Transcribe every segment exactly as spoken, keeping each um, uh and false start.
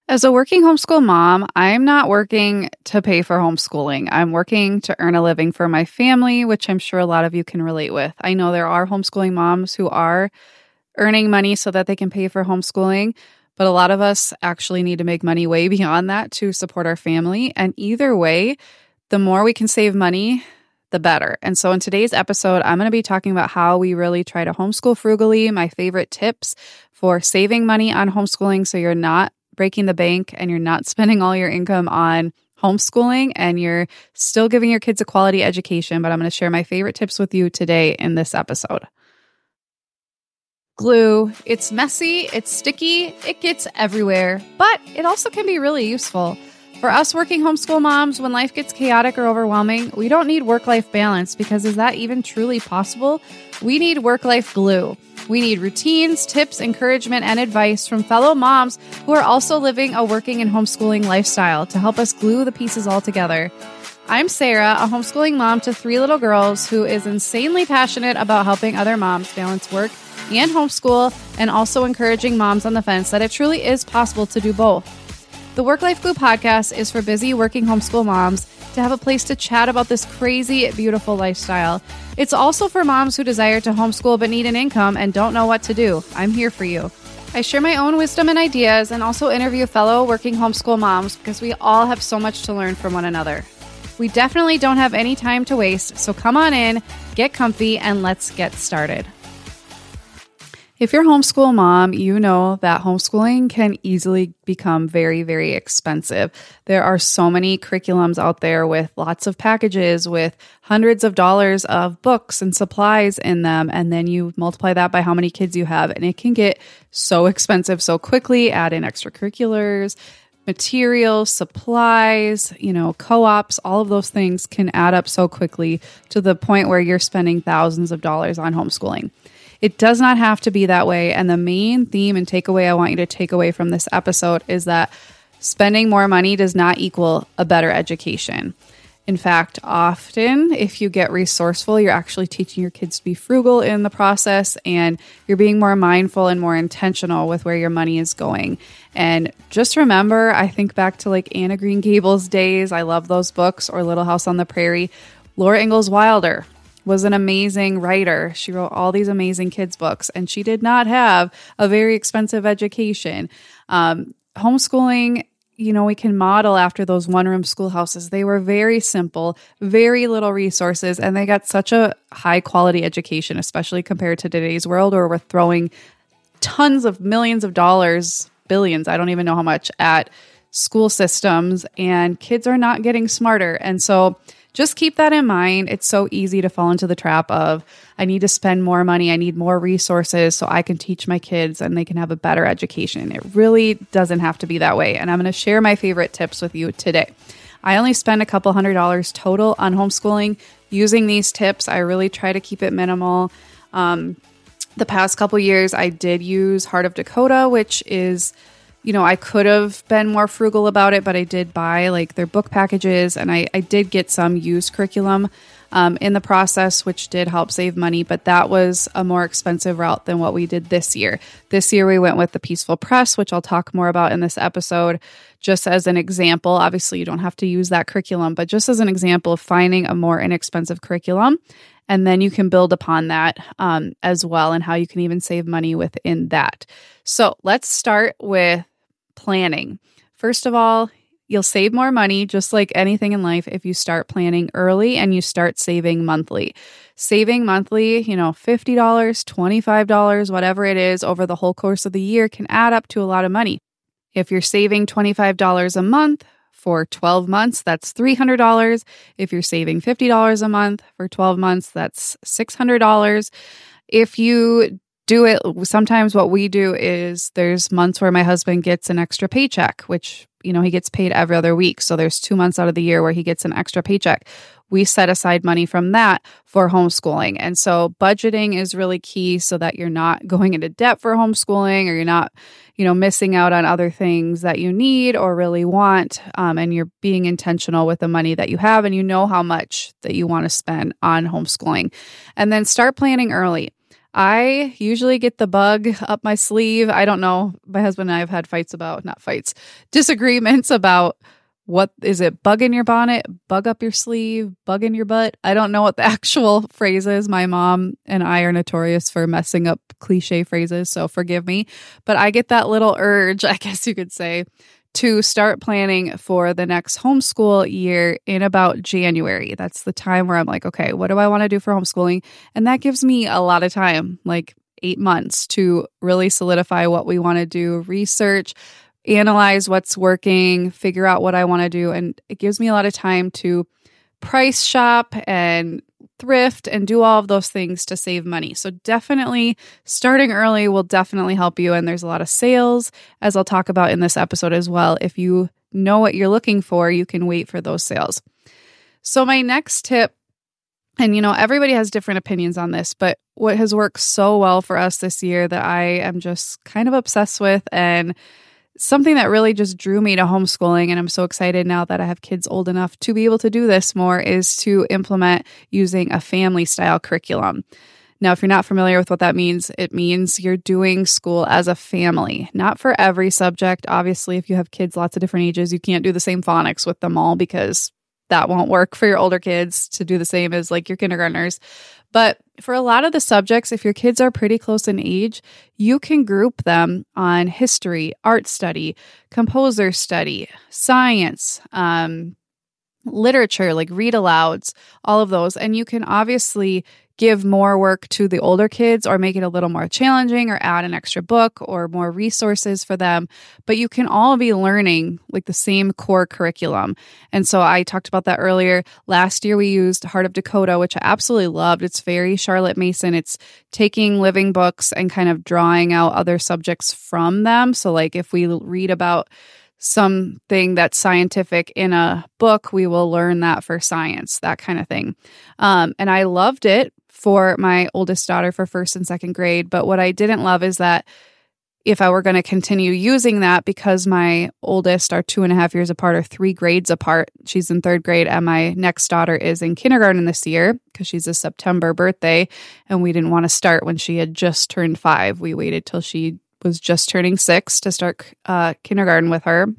As a working homeschool mom, I'm not working to pay for homeschooling. I'm working to earn a living for my family, which I'm sure a lot of you can relate with. I know there are homeschooling moms who are earning money so that they can pay for homeschooling, but a lot of us actually need to make money way beyond that to support our family. And either way, the more we can save money, the better. And so in today's episode, I'm going to be talking about how we really try to homeschool frugally, my favorite tips for saving money on homeschooling so you're not breaking the bank and you're not spending all your income on homeschooling and you're still giving your kids a quality education. But I'm going to share my favorite tips with you today in this episode. Glue. It's messy, it's sticky, it gets everywhere, but it also can be really useful. For us working homeschool moms, when life gets chaotic or overwhelming, we don't need work-life balance because is that even truly possible? We need work-life glue. We need routines, tips, encouragement, and advice from fellow moms who are also living a working and homeschooling lifestyle to help us glue the pieces all together. I'm Sarah, a homeschooling mom to three little girls who is insanely passionate about helping other moms balance work and homeschool and also encouraging moms on the fence that it truly is possible to do both. The Work Life Glue podcast is for busy working homeschool moms to have a place to chat about this crazy, beautiful lifestyle. It's also for moms who desire to homeschool but need an income and don't know what to do. I'm here for you. I share my own wisdom and ideas and also interview fellow working homeschool moms because we all have so much to learn from one another. We definitely don't have any time to waste, so come on in, get comfy, and let's get started. If you're a homeschool mom, you know that homeschooling can easily become very, very expensive. There are so many curriculums out there with lots of packages with hundreds of dollars of books and supplies in them. And then you multiply that by how many kids you have, and it can get so expensive so quickly. Add in extracurriculars, materials, supplies, you know, co-ops, all of those things can add up so quickly to the point where you're spending thousands of dollars on homeschooling. It does not have to be that way. And the main theme and takeaway I want you to take away from this episode is that spending more money does not equal a better education. In fact, often if you get resourceful, you're actually teaching your kids to be frugal in the process and you're being more mindful and more intentional with where your money is going. And just remember, I think back to like Anne of Green Gables days. I love those books, or Little House on the Prairie. Laura Ingalls Wilder was an amazing writer. She wrote all these amazing kids books, and she did not have a very expensive education. Um, homeschooling, you know, we can model after those one-room schoolhouses. They were very simple, very little resources, and they got such a high-quality education, especially compared to today's world where we're throwing tons of millions of dollars, billions, I don't even know how much, at school systems, and kids are not getting smarter. And so just keep that in mind. It's so easy to fall into the trap of, I need to spend more money. I need more resources so I can teach my kids and they can have a better education. It really doesn't have to be that way. And I'm going to share my favorite tips with you today. I only spend a couple hundred dollars total on homeschooling using these tips. I really try to keep it minimal. Um, the past couple years, I did use Heart of Dakota, which is, you know, I could have been more frugal about it, but I did buy like their book packages, and I, I did get some used curriculum um, in the process, which did help save money, but that was a more expensive route than what we did this year. This year we went with the Peaceful Press, which I'll talk more about in this episode, just as an example. Obviously, you don't have to use that curriculum, but just as an example of finding a more inexpensive curriculum. And then you can build upon that um, as well, and how you can even save money within that. So let's start with planning. First of all, you'll save more money, just like anything in life, if you start planning early and you start saving monthly. Saving monthly, you know, fifty dollars, twenty-five dollars, whatever it is over the whole course of the year can add up to a lot of money. If you're saving twenty-five dollars a month for twelve months, that's three hundred dollars. If you're saving fifty dollars a month for twelve months, that's six hundred dollars. If you do it, sometimes what we do is there's months where my husband gets an extra paycheck, which, you know, he gets paid every other week. So there's two months out of the year where he gets an extra paycheck. We set aside money from that for homeschooling. And so budgeting is really key so that you're not going into debt for homeschooling, or you're not, you know, missing out on other things that you need or really want. Um, and you're being intentional with the money that you have, and you know how much that you want to spend on homeschooling. And then start planning early. I usually get the bug up my sleeve. I don't know. My husband and I have had fights about, not fights, disagreements about what is it, bug in your bonnet, bug up your sleeve, bug in your butt. I don't know what the actual phrase is. My mom and I are notorious for messing up cliche phrases, so forgive me. But I get that little urge, I guess you could say, to start planning for the next homeschool year in about January. That's the time where I'm like, okay, what do I want to do for homeschooling? And that gives me a lot of time, like eight months to really solidify what we want to do, research, analyze what's working, figure out what I want to do. And it gives me a lot of time to price shop and thrift and do all of those things to save money. So definitely starting early will definitely help you. And there's a lot of sales, as I'll talk about in this episode as well. If you know what you're looking for, you can wait for those sales. So my next tip, and you know, everybody has different opinions on this, but what has worked so well for us this year that I am just kind of obsessed with, and something that really just drew me to homeschooling, and I'm so excited now that I have kids old enough to be able to do this more, is to implement using a family style curriculum. Now, if you're not familiar with what that means, it means you're doing school as a family, not for every subject. Obviously, if you have kids lots of different ages, you can't do the same phonics with them all because that won't work for your older kids to do the same as like your kindergartners. But for a lot of the subjects, if your kids are pretty close in age, you can group them on history, art study, composer study, science, um, literature, like read alouds, all of those. And you can obviously give more work to the older kids or make it a little more challenging or add an extra book or more resources for them. But you can all be learning like the same core curriculum. And so I talked about that earlier. Last year we used Heart of Dakota, which I absolutely loved. It's very Charlotte Mason. It's taking living books and kind of drawing out other subjects from them. So like if we read about something that's scientific in a book, we will learn that for science, that kind of thing. Um, and I loved it for my oldest daughter for first and second grade. But what I didn't love is that if I were going to continue using that, because my oldest are two and a half years apart or three grades apart, she's in third grade, and my next daughter is in kindergarten this year because she's a September birthday, and we didn't want to start when she had just turned five. We waited till she was just turning six to start uh, kindergarten with her.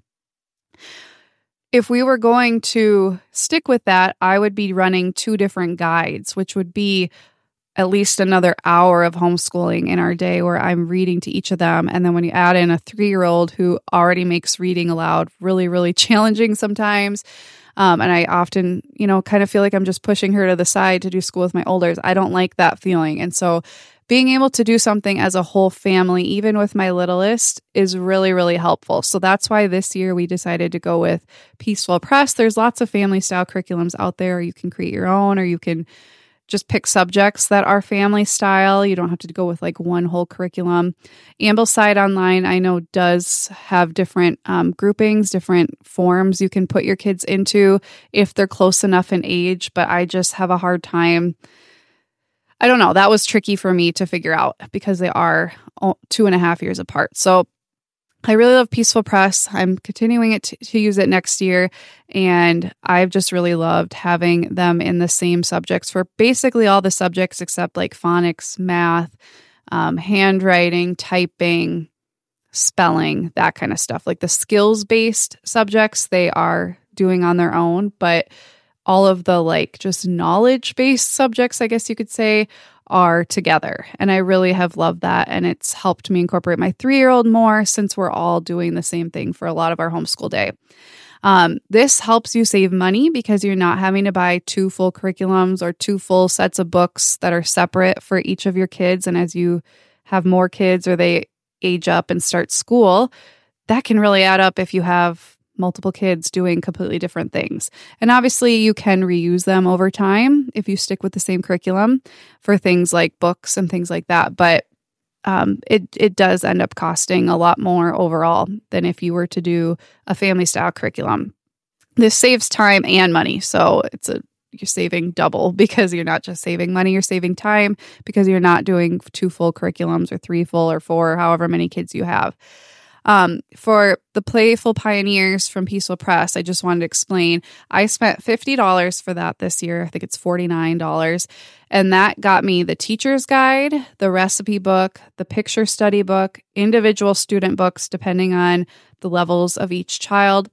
If we were going to stick with that, I would be running two different guides, which would be at least another hour of homeschooling in our day where I'm reading to each of them. And then when you add in a three-year-old who already makes reading aloud really, really challenging sometimes, um, and I often, you know, kind of feel like I'm just pushing her to the side to do school with my olders. I don't like that feeling. And so being able to do something as a whole family, even with my littlest, is really, really helpful. So that's why this year we decided to go with Peaceful Press. There's lots of family style curriculums out there. You can create your own, or you can just pick subjects that are family style. You don't have to go with like one whole curriculum. Ambleside Online, I know, does have different um, groupings, different forms you can put your kids into if they're close enough in age, but I just have a hard time. I don't know. That was tricky for me to figure out because they are two and a half years apart. So I really love Peaceful Press. I'm continuing it to, to use it next year. And I've just really loved having them in the same subjects for basically all the subjects except like phonics, math, um, handwriting, typing, spelling, that kind of stuff. Like the skills-based subjects they are doing on their own, but all of the like just knowledge-based subjects, I guess you could say, are together. And I really have loved that. And it's helped me incorporate my three-year-old more since we're all doing the same thing for a lot of our homeschool day. Um, this helps you save money because you're not having to buy two full curriculums or two full sets of books that are separate for each of your kids. And as you have more kids or they age up and start school, that can really add up if you have multiple kids doing completely different things. And obviously you can reuse them over time if you stick with the same curriculum for things like books and things like that. But um, it, it does end up costing a lot more overall than if you were to do a family style curriculum. This saves time and money. So it's a you're saving double because you're not just saving money, you're saving time because you're not doing two full curriculums or three full or four, however many kids you have. Um, for the Playful Pioneers from Peaceful Press, I just wanted to explain, I spent fifty dollars for that this year. I think it's forty-nine dollars. And that got me the teacher's guide, the recipe book, the picture study book, individual student books, depending on the levels of each child.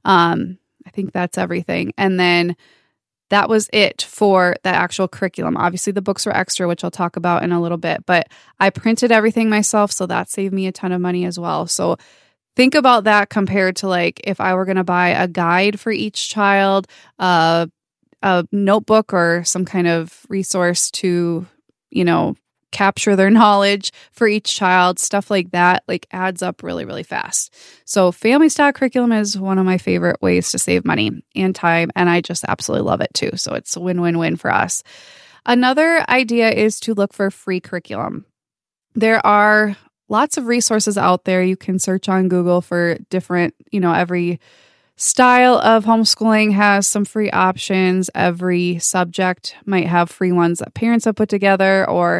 Um, I think that's everything. And then that was it for the actual curriculum. Obviously, the books were extra, which I'll talk about in a little bit, but I printed everything myself, so that saved me a ton of money as well. So think about that compared to like if I were going to buy a guide for each child, uh, a notebook or some kind of resource to, you know, capture their knowledge for each child, stuff like that, like adds up really, really fast. So family style curriculum is one of my favorite ways to save money and time, and I just absolutely love it too. So it's a win-win-win for us. Another idea is to look for free curriculum. There are lots of resources out there. You can search on Google for different, you know, every style of homeschooling has some free options. Every subject might have free ones that parents have put together or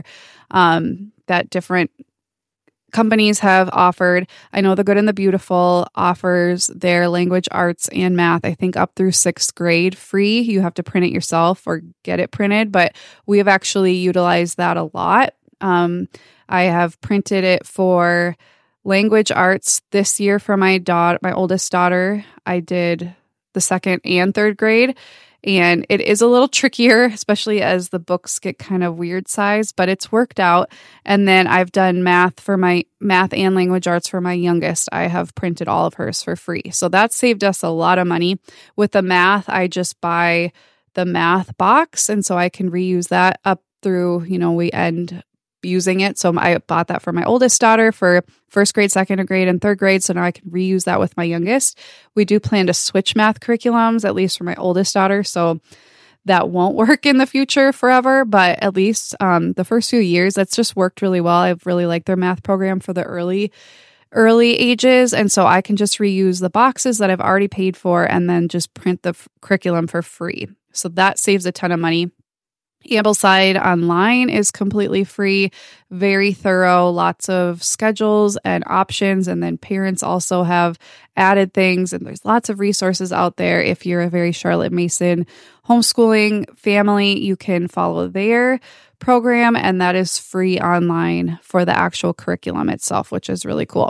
um, that different companies have offered. I know The Good and the Beautiful offers their language arts and math, I think up through sixth grade free. You have to print it yourself or get it printed, but we have actually utilized that a lot. Um, I have printed it for language arts this year for my daughter, my oldest daughter. I did the second and third grade, and it is a little trickier, especially as the books get kind of weird size, but it's worked out. And then I've done math for my math and language arts for my youngest. I have printed all of hers for free. So that saved us a lot of money. With the math, I just buy the math box, and so I can reuse that up through, you know, we end using it. So I bought that for my oldest daughter for first grade, second grade, and third grade. So now I can reuse that with my youngest. We do plan to switch math curriculums, at least for my oldest daughter. So that won't work in the future forever, but at least um, the first few years, that's just worked really well. I've really liked their math program for the early early ages. And so I can just reuse the boxes that I've already paid for and then just print the f- curriculum for free. So that saves a ton of money. Ambleside Online is completely free, very thorough, lots of schedules and options. And then parents also have added things, and there's lots of resources out there. If you're a very Charlotte Mason homeschooling family, you can follow their program, and that is free online for the actual curriculum itself, which is really cool.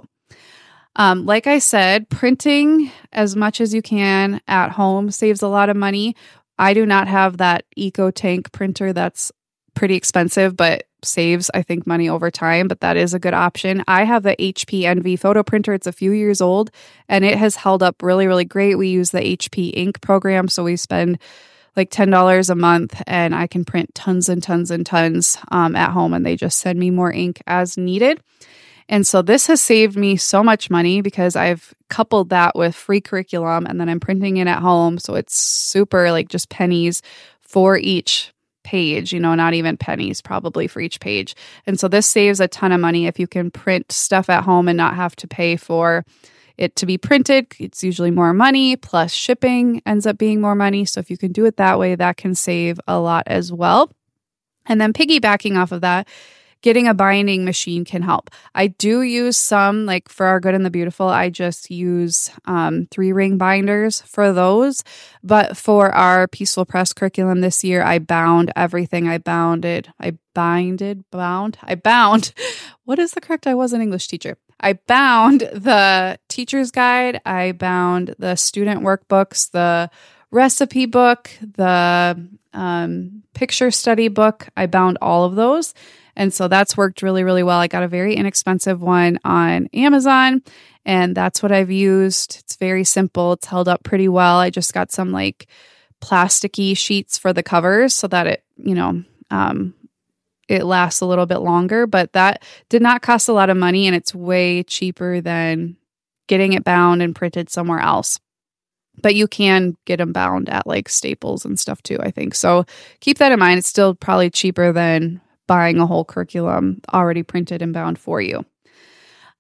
Um, like I said, printing as much as you can at home saves a lot of money. I do not have that EcoTank printer that's pretty expensive, but saves, I think, money over time, but that is a good option. I have the H P Envy photo printer. It's a few years old, and it has held up really, really great. We use the H P Ink program, so we spend like ten dollars a month, and I can print tons and tons and tons um, at home, and they just send me more ink as needed. And so this has saved me so much money because I've coupled that with free curriculum, and then I'm printing it at home. So it's super like just pennies for each page, you know, not even pennies probably for each page. And so this saves a ton of money if you can print stuff at home and not have to pay for it to be printed. It's usually more money, plus shipping ends up being more money. So if you can do it that way, that can save a lot as well. And then piggybacking off of that, getting a binding machine can help. I do use some, like for Our Good and the Beautiful, I just use um, three ring binders for those. But for our Peaceful Press curriculum this year, I bound everything. I bounded, I binded, bound, I bound. What is the correct? I was an English teacher. I bound the teacher's guide. I bound the student workbooks, the recipe book, the um, picture study book. I bound all of those. And so that's worked really, really well. I got a very inexpensive one on Amazon, and that's what I've used. It's very simple. It's held up pretty well. I just got some like plasticky sheets for the covers so that it, you know, um, it lasts a little bit longer, but that did not cost a lot of money, and it's way cheaper than getting it bound and printed somewhere else. But you can get them bound at like Staples and stuff too, I think. So keep that in mind. It's still probably cheaper than buying a whole curriculum already printed and bound for you.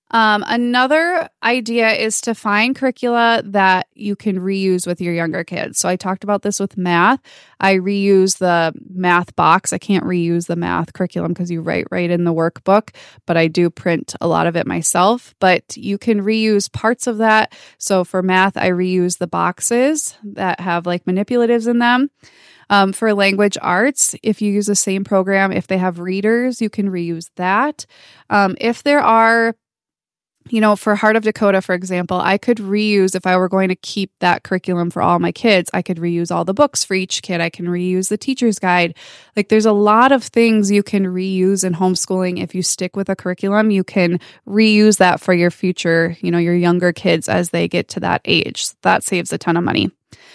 Um, another idea is to find curricula that you can reuse with your younger kids. So I talked about this with math. I reuse the math box. I can't reuse the math curriculum because you write right in the workbook, but I do print a lot of it myself. But you can reuse parts of that. So for math, I reuse the boxes that have like manipulatives in them. Um, for language arts, if you use the same program, if they have readers, you can reuse that. Um, if there are You know, for Heart of Dakota, for example, I could reuse, if I were going to keep that curriculum for all my kids, I could reuse all the books for each kid. I can reuse the teacher's guide. Like there's a lot of things you can reuse in homeschooling. If you stick with a curriculum, you can reuse that for your future, you know, your younger kids as they get to that age. That saves a ton of money.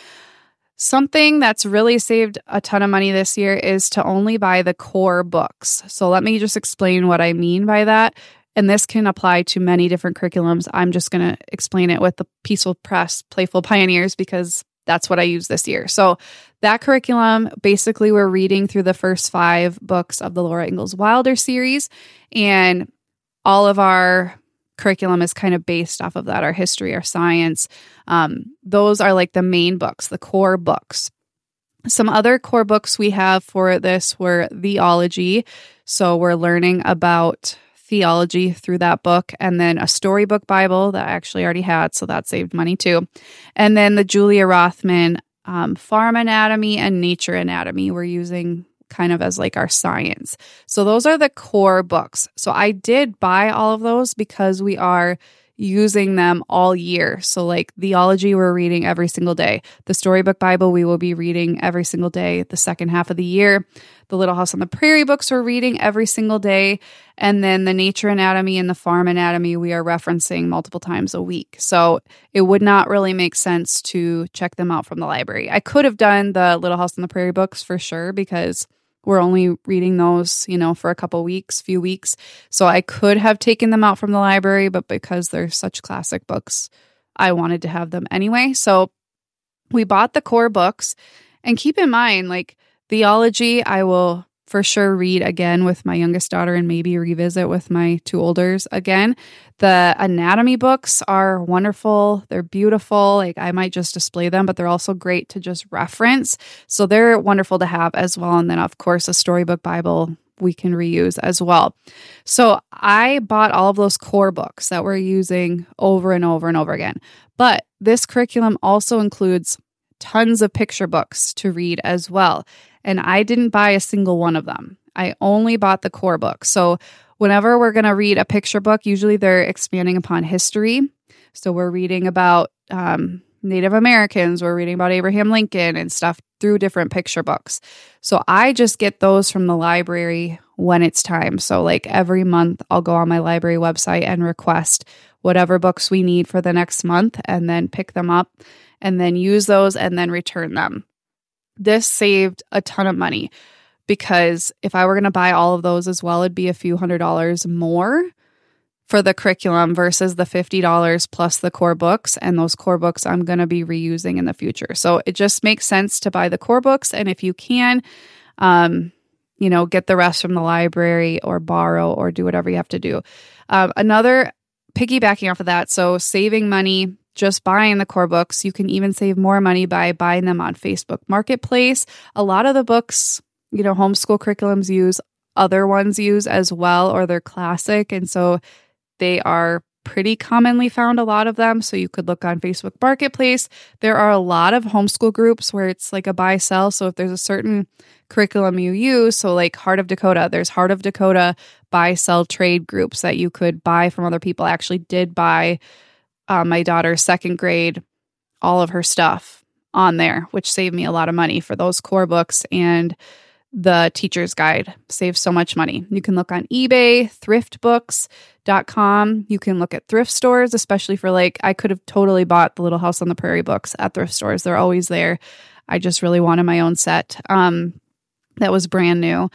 Something that's really saved a ton of money this year is to only buy the core books. So let me just explain what I mean by that. And this can apply to many different curriculums. I'm just going to explain it with the Peaceful Press Playful Pioneers because that's what I use this year. So that curriculum, basically we're reading through the first five books of the Laura Ingalls Wilder series. And all of our curriculum is kind of based off of that, our history, our science. Um, those are like the main books, the core books. Some other core books we have for this were theology. So we're learning about theology through that book, and then a storybook Bible that I actually already had, so that saved money too. And then the Julia Rothman um, Farm Anatomy and Nature Anatomy we're using kind of as like our science. So those are the core books. So I did buy all of those because we are using them all year. So like theology, we're reading every single day. The storybook Bible, we will be reading every single day the second half of the year. The Little House on the Prairie books we're reading every single day. And then the Nature Anatomy and the Farm Anatomy, we are referencing multiple times a week. So it would not really make sense to check them out from the library. I could have done the Little House on the Prairie books for sure because we're only reading those, you know, for a couple weeks, few weeks. So I could have taken them out from the library, but because they're such classic books, I wanted to have them anyway. So we bought the core books. And keep in mind, like theology, I will for sure read again with my youngest daughter and maybe revisit with my two olders again. The anatomy books are wonderful. They're beautiful. Like I might just display them, but they're also great to just reference. So they're wonderful to have as well. And then of course, a storybook Bible we can reuse as well. So I bought all of those core books that we're using over and over and over again. But this curriculum also includes tons of picture books to read as well. And I didn't buy a single one of them. I only bought the core book. So whenever we're going to read a picture book, usually they're expanding upon history. So we're reading about um, Native Americans, we're reading about Abraham Lincoln and stuff through different picture books. So I just get those from the library when it's time. So like every month I'll go on my library website and request whatever books we need for the next month and then pick them up and then use those and then return them. This saved a ton of money because if I were going to buy all of those as well, it'd be a few hundred dollars more for the curriculum versus the fifty dollars plus the core books. And those core books I'm going to be reusing in the future. So it just makes sense to buy the core books. And if you can, um, you know, get the rest from the library or borrow or do whatever you have to do. Um, another piggybacking off of that. So saving money, just buying the core books. You can even save more money by buying them on Facebook Marketplace. A lot of the books, you know, homeschool curriculums use, other ones use as well, or they're classic. And so they are pretty commonly found, a lot of them. So you could look on Facebook Marketplace. There are a lot of homeschool groups where it's like a buy sell. So if there's a certain curriculum you use, so like Heart of Dakota, there's Heart of Dakota buy sell trade groups that you could buy from other people. I actually did buy Uh, my daughter's second grade, all of her stuff on there, which saved me a lot of money for those core books and the teacher's guide. Saves so much money. You can look on eBay, thrift books dot com. You can look at thrift stores, especially for like, I could have totally bought the Little House on the Prairie books at thrift stores. They're always there. I just really wanted my own set um, that was brand new.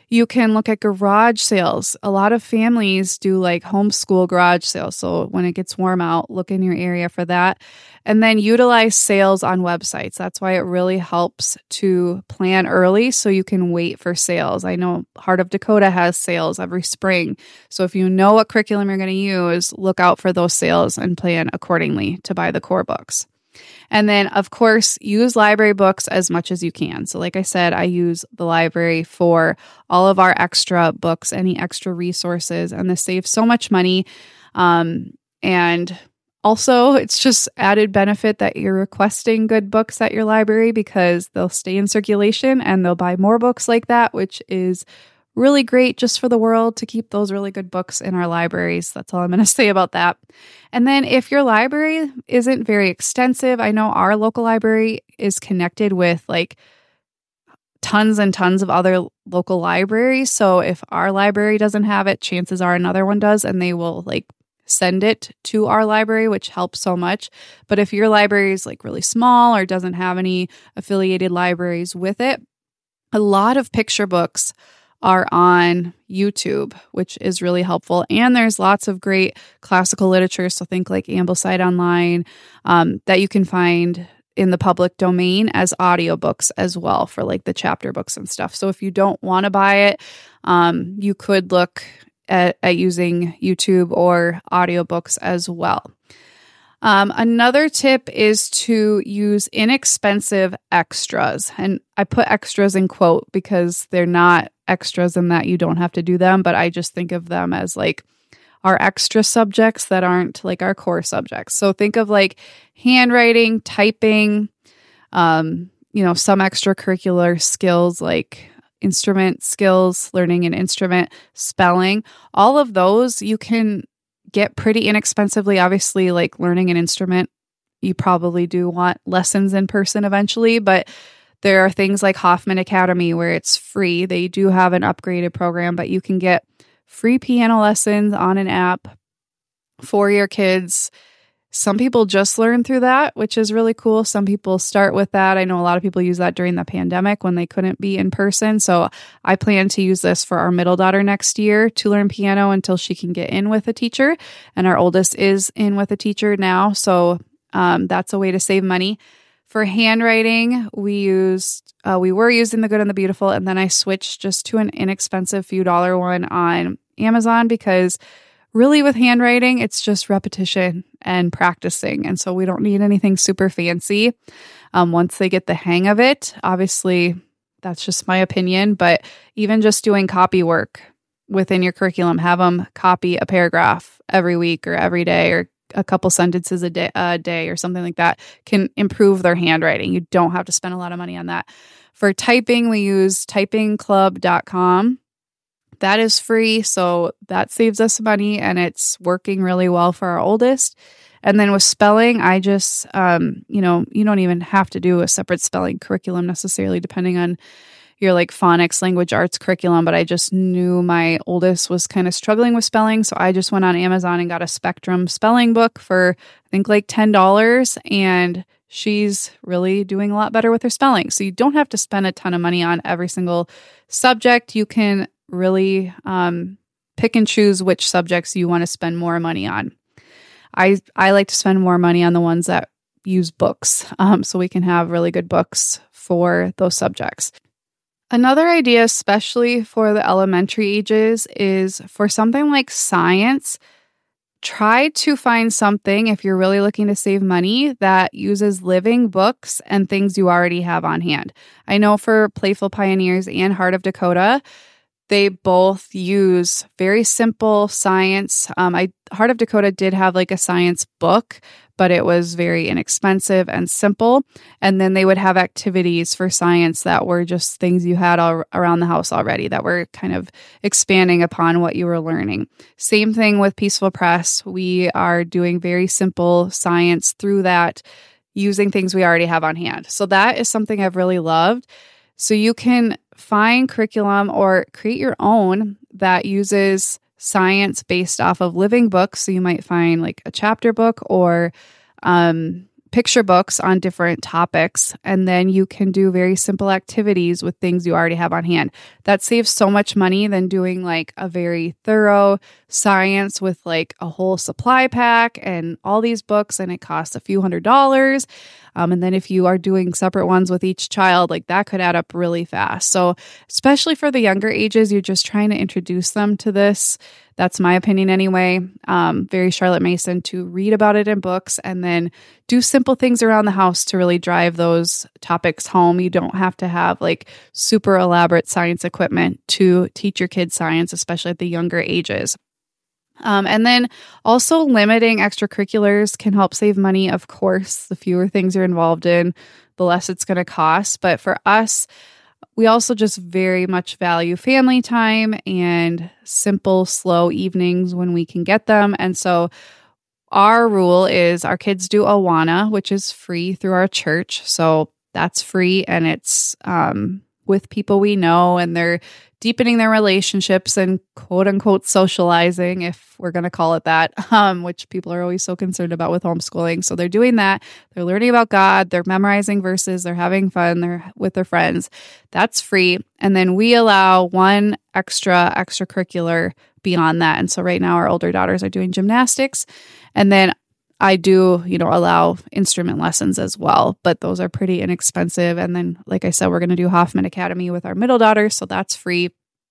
You can look at garage sales. A lot of families do like homeschool garage sales. So when it gets warm out, look in your area for that. And then utilize sales on websites. That's why it really helps to plan early so you can wait for sales. I know Heart of Dakota has sales every spring. So if you know what curriculum you're going to use, look out for those sales and plan accordingly to buy the core books. And then, of course, use library books as much as you can. So like I said, I use the library for all of our extra books, any extra resources, and this saves so much money. Um, and also, it's just added benefit that you're requesting good books at your library because they'll stay in circulation and they'll buy more books like that, which is really great just for the world to keep those really good books in our libraries. That's all I'm going to say about that. And then if your library isn't very extensive, I know our local library is connected with like tons and tons of other local libraries. So if our library doesn't have it, chances are another one does, and they will like send it to our library, which helps so much. But if your library is like really small or doesn't have any affiliated libraries with it, a lot of picture books are on YouTube, which is really helpful. And there's lots of great classical literature. So think like Ambleside Online um, that you can find in the public domain as audiobooks as well for like the chapter books and stuff. So if you don't want to buy it, um, you could look at, at using YouTube or audiobooks as well. Um, another tip is to use inexpensive extras. And I put extras in quote because they're not extras in that you don't have to do them, but I just think of them as like our extra subjects that aren't like our core subjects. So think of like handwriting, typing, um, you know, some extracurricular skills like instrument skills, learning an instrument, spelling, all of those you can get pretty inexpensively. Obviously, like learning an instrument, you probably do want lessons in person eventually, but there are things like Hoffman Academy where it's free. They do have an upgraded program, but you can get free piano lessons on an app for your kids. Some people just learn through that, which is really cool. Some people start with that. I know a lot of people use that during the pandemic when they couldn't be in person. So I plan to use this for our middle daughter next year to learn piano until she can get in with a teacher. And our oldest is in with a teacher now. So um, that's a way to save money. For handwriting, we used uh, we were using The Good and the Beautiful, and then I switched just to an inexpensive few dollar one on Amazon because really with handwriting, it's just repetition and practicing. And so we don't need anything super fancy. Um, once they get the hang of it, obviously that's just my opinion, but even just doing copy work within your curriculum, have them copy a paragraph every week or every day or a couple sentences a day, a day or something like that can improve their handwriting. You don't have to spend a lot of money on that. For typing, we use typing club dot com. That is free, so that saves us money, and it's working really well for our oldest. And then with spelling, I just, um, you know, you don't even have to do a separate spelling curriculum necessarily, depending on your like phonics, language arts curriculum. But I just knew my oldest was kind of struggling with spelling, so I just went on Amazon and got a Spectrum spelling book for I think like ten dollars, and she's really doing a lot better with her spelling. So you don't have to spend a ton of money on every single subject. You can really um, pick and choose which subjects you want to spend more money on. I I like to spend more money on the ones that use books, um, so we can have really good books for those subjects. Another idea, especially for the elementary ages, is for something like science, try to find something, if you're really looking to save money, that uses living books and things you already have on hand. I know for Playful Pioneers and Heart of Dakota, they both use very simple science. Um, I Heart of Dakota did have like a science book, but it was very inexpensive and simple. And then they would have activities for science that were just things you had all around the house already that were kind of expanding upon what you were learning. Same thing with Peaceful Press. We are doing very simple science through that, using things we already have on hand. So that is something I've really loved. So you can find curriculum or create your own that uses science based off of living books. So you might find like a chapter book or um, picture books on different topics, and then you can do very simple activities with things you already have on hand. That saves so much money than doing like a very thorough science with like a whole supply pack and all these books, and it costs a few hundred dollars. Um, and then if you are doing separate ones with each child, like that could add up really fast. So especially for the younger ages, you're just trying to introduce them to this. That's my opinion anyway. Um, very Charlotte Mason to read about it in books and then do simple things around the house to really drive those topics home. You don't have to have like super elaborate science equipment to teach your kids science, especially at the younger ages. Um, and then also limiting extracurriculars can help save money. Of course, the fewer things you're involved in, the less it's going to cost. But for us, we also just very much value family time and simple, slow evenings when we can get them. And so our rule is our kids do Awana, which is free through our church. So that's free, and it's um, with people we know, and they're deepening their relationships and quote unquote socializing, if we're going to call it that, um, which people are always so concerned about with homeschooling. So they're doing that. They're learning about God. They're memorizing verses. They're having fun. They're with their friends. That's free. And then we allow one extra extracurricular beyond that. And so right now our older daughters are doing gymnastics. And then I do, you know, allow instrument lessons as well, but those are pretty inexpensive. And then, like I said, we're going to do Hoffman Academy with our middle daughter, so that's free.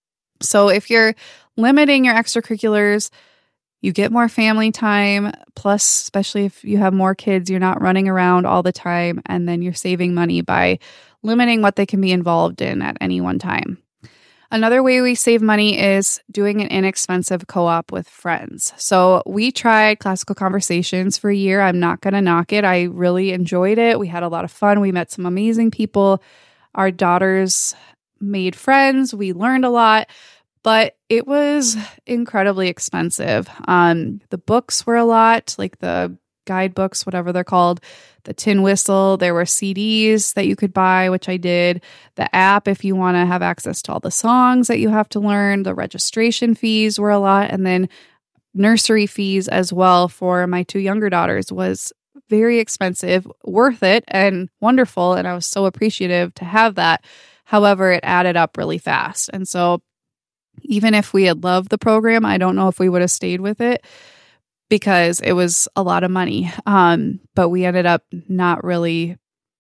So if you're limiting your extracurriculars, you get more family time. Plus, especially if you have more kids, you're not running around all the time, and then you're saving money by limiting what they can be involved in at any one time. Another way we save money is doing an inexpensive co-op with friends. So we tried Classical Conversations for a year. I'm not going to knock it. I really enjoyed it. We had a lot of fun. We met some amazing people. Our daughters made friends. We learned a lot, but it was incredibly expensive. Um, the books were a lot, like the guidebooks, whatever they're called, the tin whistle. There were C Ds that you could buy, which I did. The app, if you want to have access to all the songs that you have to learn. The registration fees were a lot. And then nursery fees as well for my two younger daughters was very expensive, worth it and wonderful. And I was so appreciative to have that. However, it added up really fast. And so even if we had loved the program, I don't know if we would have stayed with it, because it was a lot of money. Um, but we ended up not really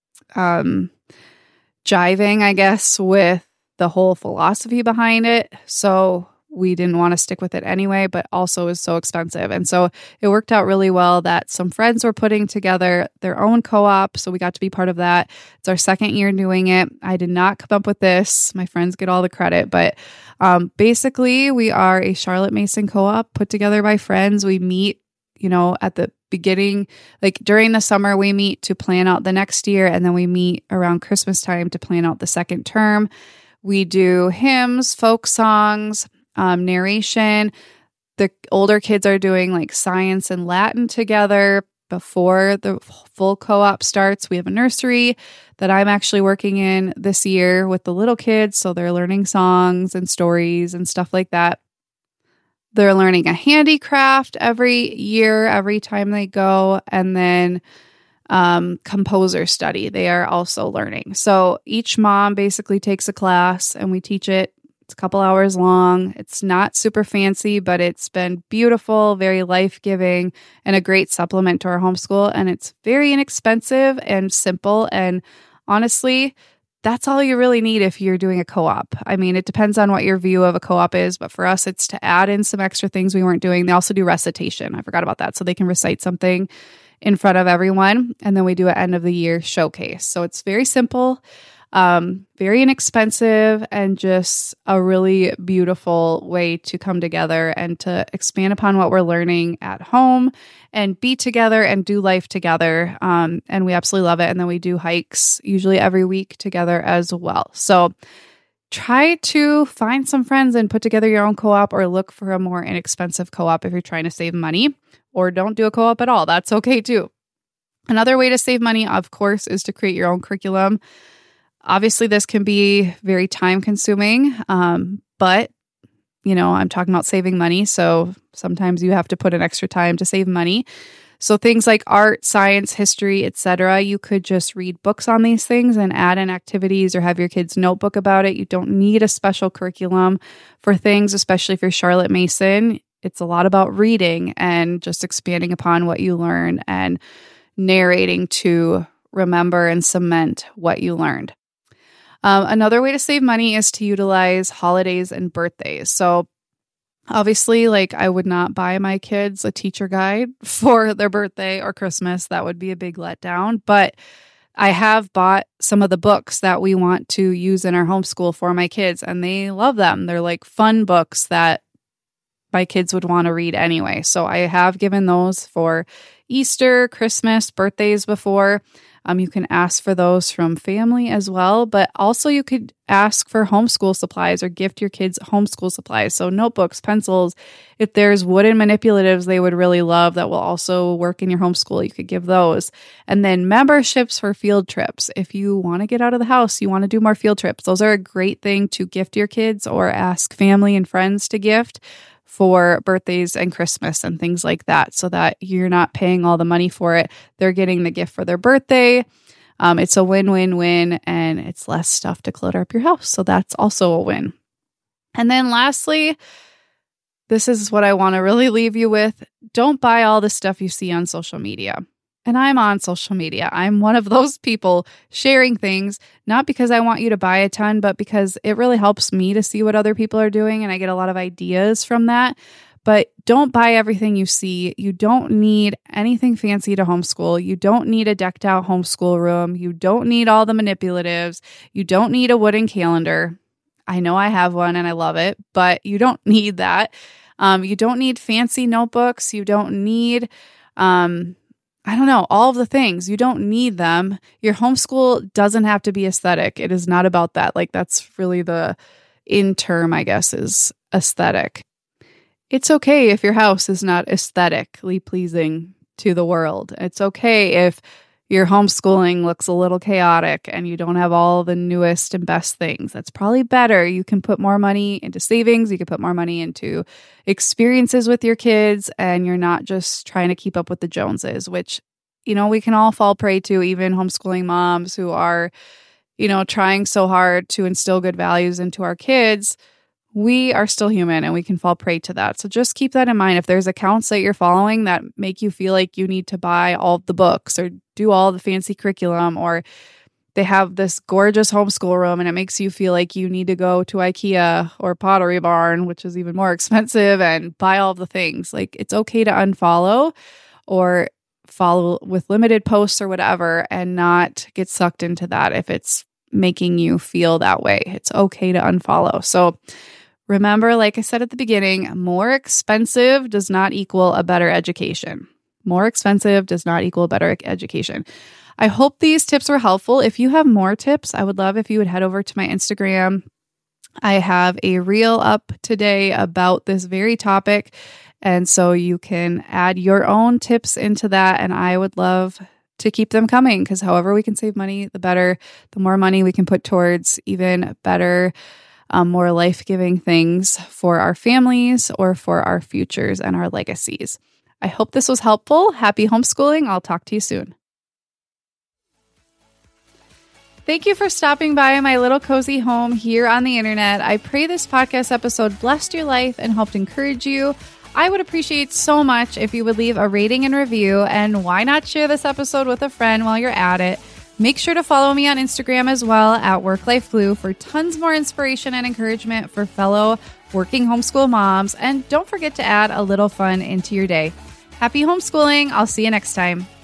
um, jiving, I guess, with the whole philosophy behind it. So we didn't want to stick with it anyway, but also it was so expensive. And so it worked out really well that some friends were putting together their own co-op. So we got to be part of that. It's our second year doing it. I did not come up with this. My friends get all the credit, but um, basically we are a Charlotte Mason co-op put together by friends. We meet, you know, at the beginning, like during the summer, we meet to plan out the next year. And then we meet around Christmas time to plan out the second term. We do hymns, folk songs, Um, narration. The older kids are doing like science and Latin together before the full co-op starts. We have a nursery that I'm actually working in this year with the little kids. So they're learning songs and stories and stuff like that. They're learning a handicraft every year, every time they go. And then um, composer study, they are also learning. So each mom basically takes a class and we teach it. It's a couple hours long. It's not super fancy, but it's been beautiful, very life-giving, and a great supplement to our homeschool. And it's very inexpensive and simple. And honestly, that's all you really need if you're doing a co-op. I mean, it depends on what your view of a co-op is, but for us, it's to add in some extra things we weren't doing. They also do recitation. I forgot about that. So they can recite something in front of everyone. And then we do an end of the year showcase. So it's very simple. Um, very inexpensive, and just a really beautiful way to come together and to expand upon what we're learning at home and be together and do life together. Um, and we absolutely love it. And then we do hikes usually every week together as well. So try to find some friends and put together your own co-op, or look for a more inexpensive co-op if you're trying to save money, or don't do a co-op at all. That's okay too. Another way to save money, of course, is to create your own curriculum. Obviously, this can be very time consuming, um, but, you know, I'm talking about saving money. So sometimes you have to put in extra time to save money. So things like art, science, history, et cetera, you could just read books on these things and add in activities or have your kids' notebook about it. You don't need a special curriculum for things, especially if you're Charlotte Mason. It's a lot about reading and just expanding upon what you learn and narrating to remember and cement what you learned. Um, another way to save money is to utilize holidays and birthdays. So obviously, like I would not buy my kids a teacher guide for their birthday or Christmas. That would be a big letdown. But I have bought some of the books that we want to use in our homeschool for my kids, and they love them. They're like fun books that my kids would want to read anyway. So I have given those for Easter, Christmas, birthdays before. Um, you can ask for those from family as well, but also you could ask for homeschool supplies or gift your kids homeschool supplies. So notebooks, pencils, if there's wooden manipulatives they would really love that will also work in your homeschool, you could give those. And then memberships for field trips. If you want to get out of the house, you want to do more field trips, those are a great thing to gift your kids or ask family and friends to gift for birthdays and Christmas and things like that, so that you're not paying all the money for it. They're getting the gift for their birthday. Um, it's a win-win-win, and it's less stuff to clutter up your house. So that's also a win. And then lastly, this is what I want to really leave you with. Don't buy all the stuff you see on social media. And I'm on social media. I'm one of those people sharing things, not because I want you to buy a ton, but because it really helps me to see what other people are doing. And I get a lot of ideas from that. But don't buy everything you see. You don't need anything fancy to homeschool. You don't need a decked out homeschool room. You don't need all the manipulatives. You don't need a wooden calendar. I know I have one and I love it, but you don't need that. Um, you don't need fancy notebooks. You don't need... Um, I don't know, all of the things. You don't need them. Your homeschool doesn't have to be aesthetic. It is not about that. Like that's really the in term, I guess, is aesthetic. It's okay if your house is not aesthetically pleasing to the world. It's okay if your homeschooling looks a little chaotic and you don't have all the newest and best things. That's probably better. You can put more money into savings. You can put more money into experiences with your kids, and you're not just trying to keep up with the Joneses, which, you know, we can all fall prey to, even homeschooling moms who are, you know, trying so hard to instill good values into our kids. We are still human and we can fall prey to that. So just keep that in mind. If there's accounts that you're following that make you feel like you need to buy all the books or do all the fancy curriculum, or they have this gorgeous homeschool room and it makes you feel like you need to go to IKEA or Pottery Barn, which is even more expensive, and buy all the things, like it's okay to unfollow or follow with limited posts or whatever and not get sucked into that if it's making you feel that way. It's okay to unfollow. So remember, like I said at the beginning, more expensive does not equal a better education. More expensive does not equal a better education. I hope these tips were helpful. If you have more tips, I would love if you would head over to my Instagram. I have a reel up today about this very topic. And so you can add your own tips into that. And I would love to keep them coming, because however we can save money, the better. The more money we can put towards even better, Um, more life-giving things for our families or for our futures and our legacies. I hope this was helpful. Happy homeschooling. I'll talk to you soon. Thank you for stopping by my little cozy home here on the internet. I pray this podcast episode blessed your life and helped encourage you. I would appreciate so much if you would leave a rating and review, and why not share this episode with a friend while you're at it. Make sure to follow me on Instagram as well at Work Life Blue for tons more inspiration and encouragement for fellow working homeschool moms. And don't forget to add a little fun into your day. Happy homeschooling. I'll see you next time.